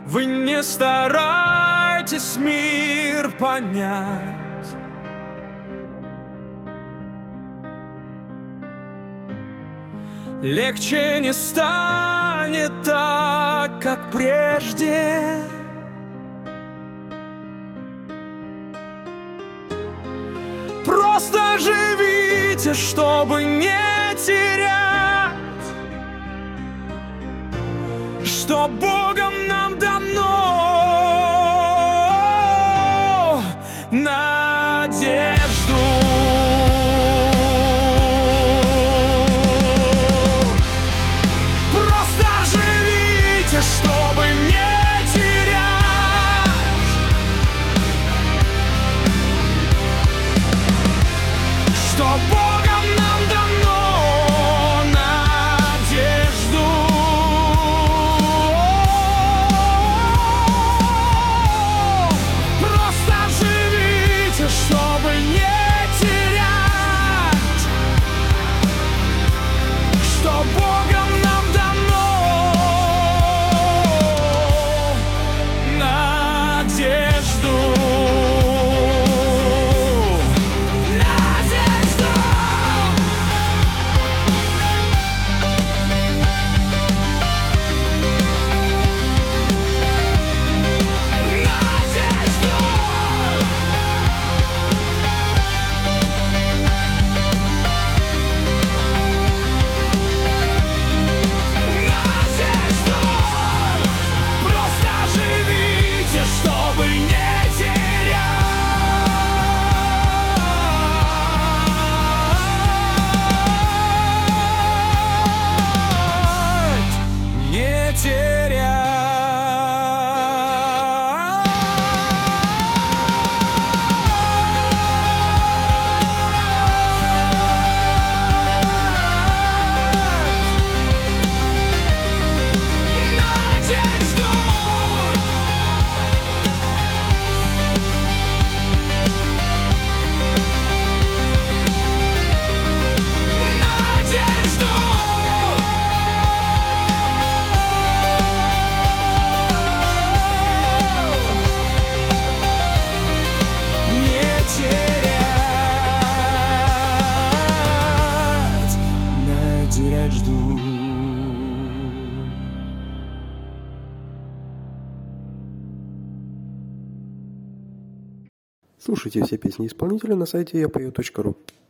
Вы не старайтесь мир понять. Легче не станет так, как прежде. Просто живите, чтобы не терять, что Богом нам дано надежду. Просто живите, чтобы не терять, что Богом нам дано надежду. Просто живите, чтобы не терять, что Богом нам дано надежду. Просто живите, чтобы не терять, не терять. Надежду. Надежду. Не терять надежду. Слушайте все песни исполнителя на сайте yapою.ru.